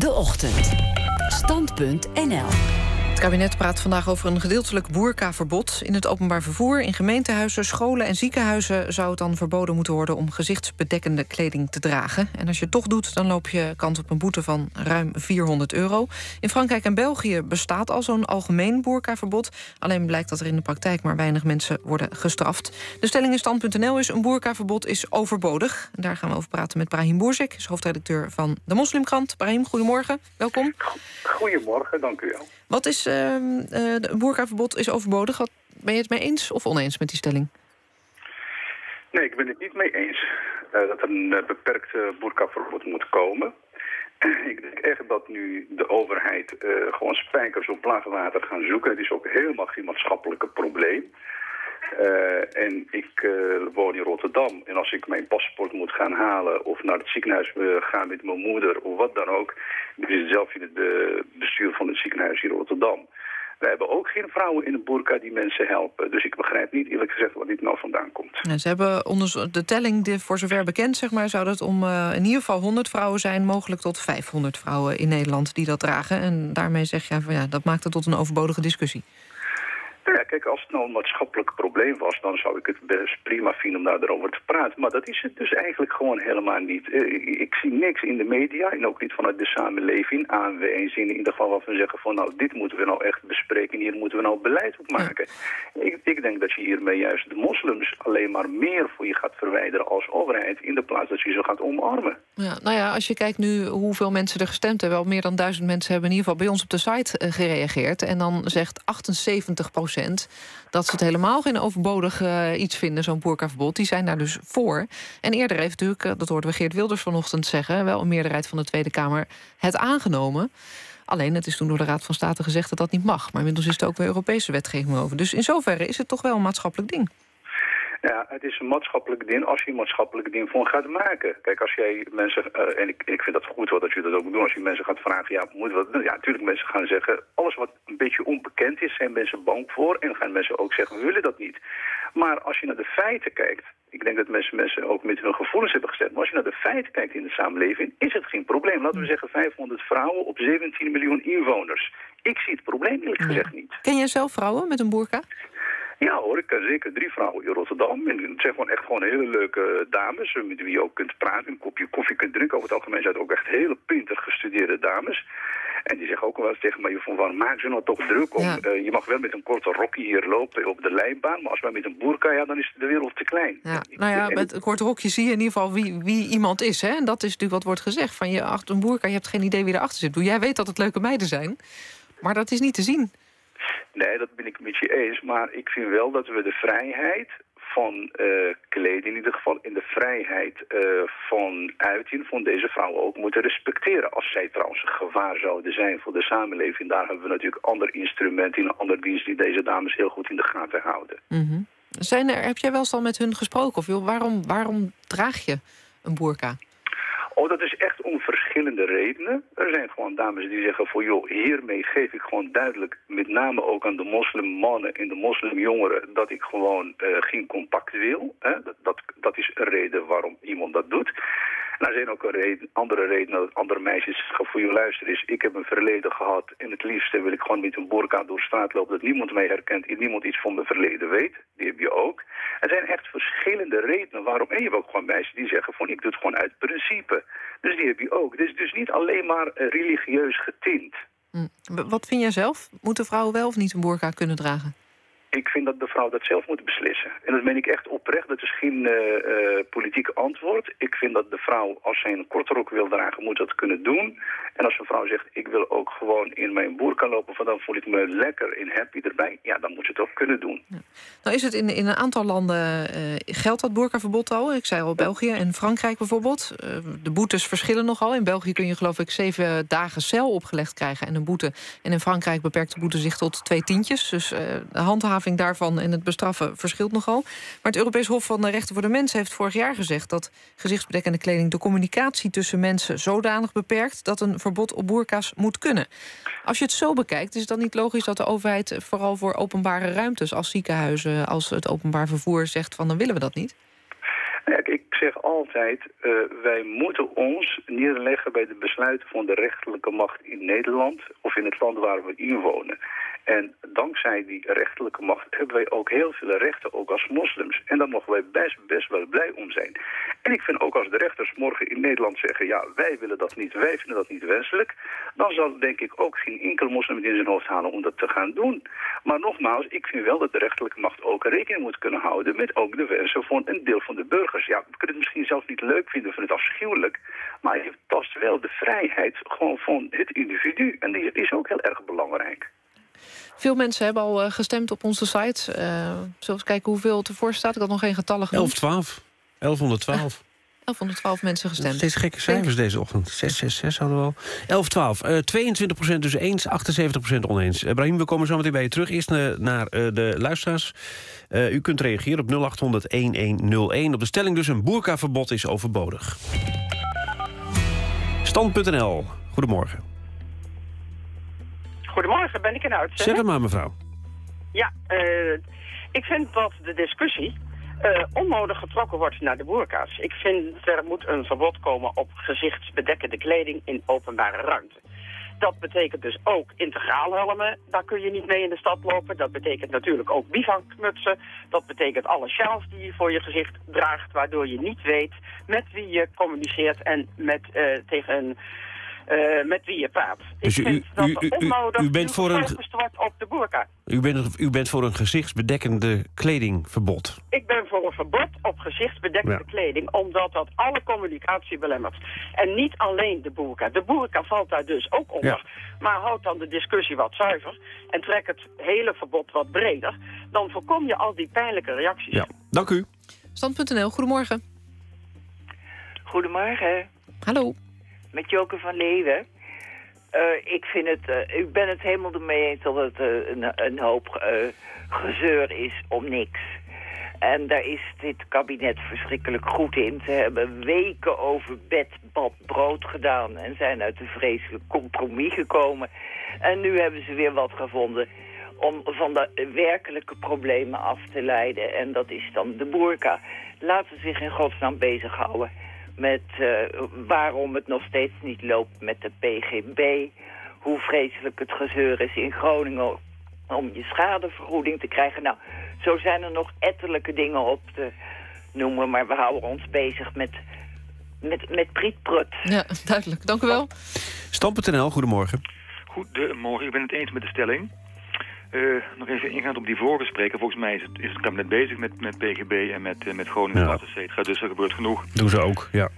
De Ochtend. Stand.nl. Het kabinet praat vandaag over een gedeeltelijk boerkaverbod in het openbaar vervoer. In gemeentehuizen, scholen en ziekenhuizen zou het dan verboden moeten worden om gezichtsbedekkende kleding te dragen. En als je het toch doet, dan loop je kans op een boete van ruim €400. In Frankrijk en België bestaat al zo'n algemeen boerkaverbod. Alleen blijkt dat er in de praktijk maar weinig mensen worden gestraft. De stelling in Stand.nl is: een boerkaverbod is overbodig. En daar gaan we over praten met Brahim Bourzik, is hoofdredacteur van de Moslimkrant. Brahim, goedemorgen, welkom. Goedemorgen, dank u wel. Wat is een boerkaverbod is overbodig? Ben je het mee eens of oneens met die stelling? Nee, ik ben het niet mee eens dat er een beperkt boerkaverbod moet komen. Ik denk echt dat nu de overheid gewoon spijkers op laag water gaan zoeken. Het is ook helemaal geen maatschappelijk probleem. En ik woon in Rotterdam. En als ik mijn paspoort moet gaan halen of naar het ziekenhuis ga met mijn moeder of wat dan ook. Ik zit zelf in het bestuur van het ziekenhuis in Rotterdam. Wij hebben ook geen vrouwen in een boerka die mensen helpen. Dus ik begrijp niet eerlijk gezegd waar dit nou vandaan komt. Ja, ze hebben de telling, voor zover bekend, zeg maar, zou dat om in ieder geval 100 vrouwen zijn, mogelijk tot 500 vrouwen in Nederland die dat dragen. En daarmee zeg je, van, ja, dat maakt het tot een overbodige discussie. Ja, kijk, als het nou een maatschappelijk probleem was, dan zou ik het best prima vinden om daarover te praten. Maar dat is het dus eigenlijk gewoon helemaal niet. Ik zie niks in de media en ook niet vanuit de samenleving aanwijzingen in ieder geval waarvan we zeggen van nou, dit moeten we nou echt bespreken, hier moeten we nou beleid op maken. Ja. Ik denk dat je hiermee juist de moslims alleen maar meer voor je gaat verwijderen als overheid in de plaats dat je ze gaat omarmen. Ja, nou ja, als je kijkt nu hoeveel mensen er gestemd hebben, wel meer dan 1000 mensen hebben in ieder geval bij ons op de site gereageerd. En dan zegt 78% dat ze het helemaal geen overbodig iets vinden, zo'n boerkaverbod. Die zijn daar dus voor. En eerder heeft natuurlijk, dat hoorden we Geert Wilders vanochtend zeggen, wel een meerderheid van de Tweede Kamer het aangenomen. Alleen, het is toen door de Raad van State gezegd dat dat niet mag. Maar inmiddels is er ook weer Europese wetgeving over. Dus in zoverre is het toch wel een maatschappelijk ding. Ja, het is een maatschappelijk ding als je een maatschappelijk ding van gaat maken. Kijk, als jij mensen, en ik vind dat goed wat dat je dat ook moet doen, als je mensen gaat vragen, ja, moet wat doen? Ja, natuurlijk mensen gaan zeggen, alles wat een beetje onbekend is, zijn mensen bang voor en gaan mensen ook zeggen, we willen dat niet. Maar als je naar de feiten kijkt, ik denk dat mensen ook met hun gevoelens hebben gestemd, maar als je naar de feiten kijkt in de samenleving, is het geen probleem. Laten we zeggen 500 vrouwen op 17 miljoen inwoners. Ik zie het probleem eerlijk gezegd niet. Ken jij zelf vrouwen met een boerka? Ja hoor, ik ken zeker 3 vrouwen in Rotterdam. En het zijn gewoon hele leuke dames met wie je ook kunt praten, een kopje koffie kunt drinken. Over het algemeen zijn het ook echt hele pinter gestudeerde dames. En die zeggen ook wel eens tegen mij, van waarom maak ze nou toch druk om? Ja. Je mag wel met een korte rokje hier lopen op de lijnbaan, maar als wij met een boerka, ja, dan is de wereld te klein. Ja, nou ja, met een kort rokje zie je in ieder geval wie iemand is. Hè? En dat is natuurlijk wat wordt gezegd. Van je achter een boerka, je hebt geen idee wie erachter zit. Jij weet dat het leuke meiden zijn, maar dat is niet te zien. Nee, dat ben ik met je eens. Maar ik vind wel dat we de vrijheid van kleding, in ieder geval in de vrijheid van uiting van deze vrouwen ook moeten respecteren. Als zij trouwens een gevaar zouden zijn voor de samenleving, daar hebben we natuurlijk ander instrumenten in een ander dienst die deze dames heel goed in de gaten houden. Mm-hmm. Heb jij wel eens al met hun gesproken? Of waarom draag je een boerka? Oh, dat is echt om verschillende redenen. Er zijn gewoon dames die zeggen van joh, hiermee geef ik gewoon duidelijk, met name ook aan de moslimmannen en de moslimjongeren, dat ik gewoon geen contact wil. Hè? Dat is een reden waarom iemand dat doet. En er zijn ook andere redenen dat andere meisjes zeggen van joh, luister eens, ik heb een verleden gehad en het liefste wil ik gewoon met een boerka door straat lopen, dat niemand mij herkent en niemand iets van mijn verleden weet. Die heb je ook. Er zijn echt verschillende redenen waarom. En je hebt ook gewoon meisjes die zeggen van ik doe het gewoon uit principe. Dus die heb je ook. Het is dus niet alleen maar religieus getint. Wat vind jij zelf? Moeten vrouwen wel of niet een boerka kunnen dragen? Ik vind dat de vrouw dat zelf moet beslissen. En dat meen ik echt oprecht. Dat is geen politiek antwoord. Ik vind dat de vrouw, als zij een korte rok wil dragen, moet dat kunnen doen. En als een vrouw zegt, ik wil ook gewoon in mijn boerka lopen, van dan voel ik me lekker en happy erbij. Ja, dan moet ze het ook kunnen doen. Ja. Nou is het in een aantal landen geldt dat boerkaverbod al. Ik zei al België en Frankrijk bijvoorbeeld. De boetes verschillen nogal. In België kun je geloof ik 7 dagen cel opgelegd krijgen en een boete. En in Frankrijk beperkt de boete zich tot 2 tientjes. Dus de handhaving daarvan en het bestraffen verschilt nogal. Maar het Europees Hof van de Rechten voor de Mens heeft vorig jaar gezegd dat gezichtsbedekkende kleding de communicatie tussen mensen zodanig beperkt dat een verbod op boerka's moet kunnen. Als je het zo bekijkt, is het dan niet logisch dat de overheid vooral voor openbare ruimtes als ziekenhuizen, als het openbaar vervoer zegt van dan willen we dat niet? Ja, ik zeg altijd, wij moeten ons neerleggen bij de besluiten van de rechterlijke macht in Nederland of in het land waar we inwonen. En dankzij die rechterlijke macht hebben wij ook heel veel rechten, ook als moslims. En daar mogen wij best wel blij om zijn. En ik vind ook als de rechters morgen in Nederland zeggen, ja, wij willen dat niet, wij vinden dat niet wenselijk, dan zal denk ik ook geen enkel moslim in zijn hoofd halen om dat te gaan doen. Maar nogmaals, ik vind wel dat de rechterlijke macht ook rekening moet kunnen houden met ook de wensen van een deel van de burgers. Ja, we kunnen het misschien zelfs niet leuk vinden, of het afschuwelijk, maar je tast wel de vrijheid gewoon van het individu. En die is ook heel erg belangrijk. Veel mensen hebben al gestemd op onze site. Zullen we eens kijken hoeveel het ervoor staat? Ik had nog geen getallen genoemd. 1112. 1112 mensen gestemd. Steeds gekke cijfers deze ochtend. 666 hadden we al. 1112. 22% dus eens, 78% oneens. Brahim, we komen zo meteen bij je terug. Eerst naar de luisteraars. U kunt reageren op 0800-1101. Op de stelling dus een boerkaverbod is overbodig. Stand.nl. Goedemorgen. Goedemorgen, ben ik in uitzending? Zeg het maar, mevrouw. Ja, ik vind dat de discussie onnodig getrokken wordt naar de boerka's. Ik vind er moet een verbod komen op gezichtsbedekkende kleding in openbare ruimte. Dat betekent dus ook integraalhelmen, daar kun je niet mee in de stad lopen. Dat betekent natuurlijk ook bivakmutsen. Dat betekent alle sjaals die je voor je gezicht draagt, waardoor je niet weet met wie je communiceert en met wie je praat. Dus ik vind dat onnodig u bent voor gefocust wordt op de boerka. U bent voor een gezichtsbedekkende kledingverbod? Ik ben voor een verbod op gezichtsbedekkende kleding, omdat dat alle communicatie belemmert. En niet alleen de boerka. De boerka valt daar dus ook onder. Ja. Maar houd dan de discussie wat zuiver en trek het hele verbod wat breder. Dan voorkom je al die pijnlijke reacties. Ja, dank u. Stand.nl, goedemorgen. Goedemorgen. Hallo. Met Joke van Leeuwen. Ik ben het helemaal ermee eens dat het een hoop gezeur is om niks. En daar is dit kabinet verschrikkelijk goed in. Ze hebben weken over bed, bad, brood gedaan en zijn uit een vreselijk compromis gekomen. En nu hebben ze weer wat gevonden om van de werkelijke problemen af te leiden. En dat is dan de boerka. Laten ze zich in godsnaam bezighouden met waarom het nog steeds niet loopt met de PGB. Hoe vreselijk het gezeur is in Groningen om je schadevergoeding te krijgen. Nou, zo zijn er nog ettelijke dingen op te noemen, maar we houden ons bezig met prietprut. Ja, duidelijk. Dank u wel. Stand.nl, goedemorgen. Goedemorgen, ik ben het eens met de stelling. Nog even ingaand op die vorige spreker. Volgens mij is het kabinet bezig met PGB en met Groningen, et cetera. Dus er gebeurt genoeg. Doen ze ook, ja.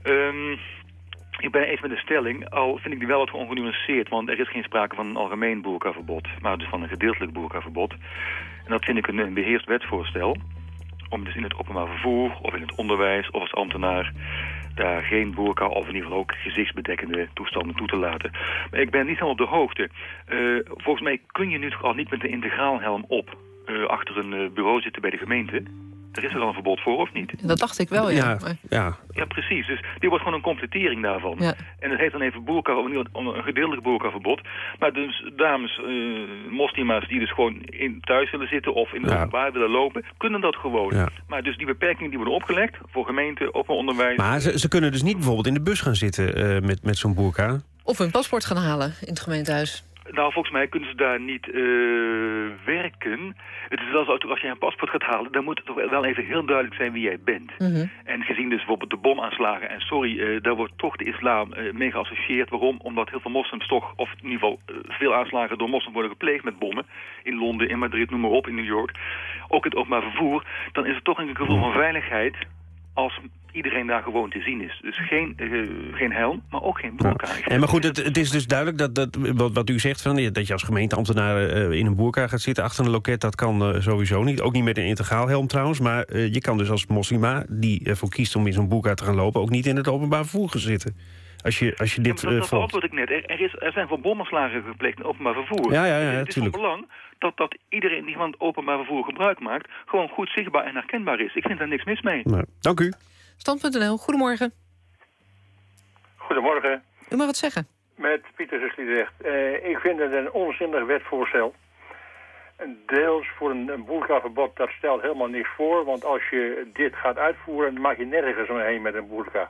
Ik ben het eens met de stelling, al vind ik die wel wat ongenuanceerd, want er is geen sprake van een algemeen boerkaverbod, maar dus van een gedeeltelijk boerkaverbod. En dat vind ik een beheerst wetsvoorstel, om dus in het openbaar vervoer of in het onderwijs of als ambtenaar daar geen boerka of in ieder geval ook gezichtsbedekkende toestanden toe te laten. Maar ik ben niet helemaal op de hoogte. Volgens mij kun je nu toch al niet met een integraalhelm op achter een bureau zitten bij de gemeente. Er is er al een verbod voor, of niet? Dat dacht ik wel, ja. Ja, precies. Dus dit wordt gewoon een completering daarvan. Ja. En het heet dan even boerka, of een gedeeltelijk boerkaverbod. Maar dus dames, moslima's die dus gewoon thuis willen zitten of in het openbaar willen lopen, kunnen dat gewoon. Ja. Maar dus die beperkingen die worden opgelegd voor gemeente, open onderwijs. Maar ze kunnen dus niet bijvoorbeeld in de bus gaan zitten met zo'n boerka? Of hun paspoort gaan halen in het gemeentehuis. Nou, volgens mij kunnen ze daar niet werken. Het is wel zo, als je een paspoort gaat halen, dan moet het toch wel even heel duidelijk zijn wie jij bent. Mm-hmm. En gezien dus bijvoorbeeld de bomaanslagen, en daar wordt toch de islam mee geassocieerd. Waarom? Omdat heel veel moslims toch, of in ieder geval veel aanslagen door moslims worden gepleegd met bommen. In Londen, in Madrid, noem maar op, in New York. Ook het openbaar vervoer. Dan is het toch een gevoel van veiligheid als iedereen daar gewoon te zien is. Dus geen helm, maar ook geen boerka. Ja. Maar goed, het is dus duidelijk dat wat u zegt, dat je als gemeenteambtenaar in een boerka gaat zitten achter een loket, dat kan sowieso niet. Ook niet met een integraalhelm trouwens. Maar je kan dus als moslima die ervoor kiest om in zo'n boerka te gaan lopen ook niet in het openbaar vervoer gaan zitten. Als je dit volgt. Dat antwoord ik net. Er zijn van bomaanslagen gepleegd in openbaar vervoer. Ja, het is van belang dat iedereen die van het openbaar vervoer gebruik maakt gewoon goed zichtbaar en herkenbaar is. Ik vind daar niks mis mee. Nou, dank u. Stand.nl, goedemorgen. Goedemorgen. U mag het zeggen. Met Pieter Sliedrecht. Ik vind het een onzinnig wetvoorstel. deels voor een boerkaverbod, dat stelt helemaal niks voor. Want als je dit gaat uitvoeren, dan mag je nergens omheen met een boerka.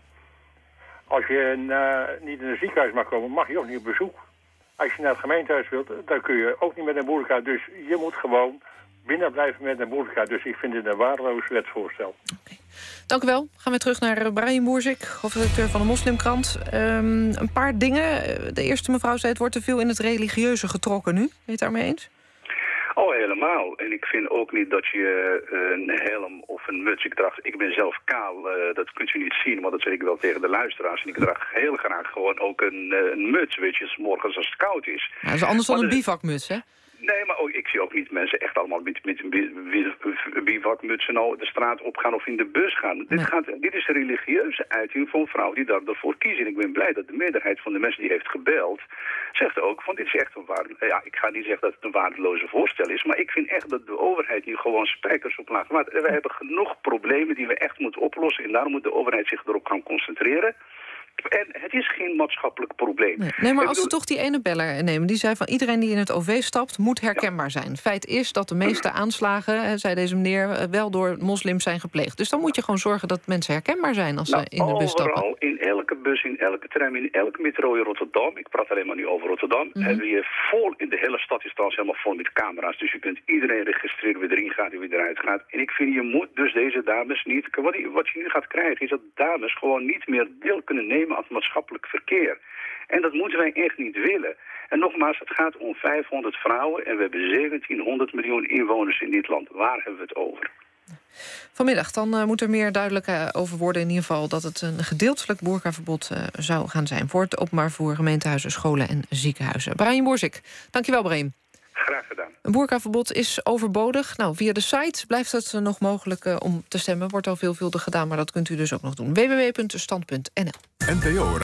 Als je niet in een ziekenhuis mag komen, mag je ook niet op bezoek. Als je naar het gemeentehuis wilt, dan kun je ook niet met een boerka. Dus je moet gewoon binnen blijven met een boerka. Dus ik vind dit een waardeloos wetsvoorstel. Okay. Dank u wel. Gaan we terug naar Brian Boerzik, hoofdredacteur van de Moslimkrant. Een paar dingen. De eerste mevrouw zei, het wordt te veel in het religieuze getrokken nu. Ben je het daarmee eens? Oh, helemaal. En ik vind ook niet dat je een helm of een muts... Ik ben zelf kaal, dat kunt u niet zien, maar dat zeg ik wel tegen de luisteraars. En ik draag heel graag gewoon ook een muts, weet je, 's morgens als het koud is. Ja, dat is anders dan een bivakmuts, hè? Nee, maar ook, ik zie ook niet mensen echt allemaal met een bivakmutsen nou de straat opgaan of in de bus gaan. Nee. Dit is een religieuze uiting van vrouwen die daarvoor kiezen. En ik ben blij dat de meerderheid van de mensen die heeft gebeld zegt ook van dit is echt een ja, ik ga niet zeggen dat het een waardeloze voorstel is, maar ik vind echt dat de overheid nu gewoon spijkers op laag maakt. We hebben genoeg problemen die we echt moeten oplossen en daarom moet de overheid zich erop gaan concentreren. En het is geen maatschappelijk probleem. Nee, maar als we toch die ene beller nemen... die zei van iedereen die in het OV stapt moet herkenbaar zijn. Feit is dat de meeste aanslagen, zei deze meneer... wel door moslims zijn gepleegd. Dus dan moet je gewoon zorgen dat mensen herkenbaar zijn... als ze in de bus stappen. Overal, in elke bus, in elke tram, in elke metro in Rotterdam... ik praat alleen maar nu over Rotterdam... hebben je vol, in de hele stad is trouwens helemaal vol met camera's. Dus je kunt iedereen registreren wie erin gaat en wie eruit gaat. En ik vind, je moet dus deze dames niet... Wat je nu gaat krijgen is dat dames gewoon niet meer deel kunnen nemen aan het maatschappelijk verkeer. En dat moeten wij echt niet willen. En nogmaals, het gaat om 500 vrouwen en we hebben 1700 miljoen inwoners in dit land. Waar hebben we het over? Vanmiddag dan moet er meer duidelijk over worden in ieder geval... dat het een gedeeltelijk boerkaverbod zou gaan zijn... voor het openbaar vervoer, gemeentehuizen, scholen en ziekenhuizen. Brian Boerzik, dankjewel Brian. Graag gedaan. Een boerkaverbod is overbodig. Nou, via de site blijft het nog mogelijk om te stemmen. Wordt al veelvuldig gedaan, maar dat kunt u dus ook nog doen. www.stand.nl. NPO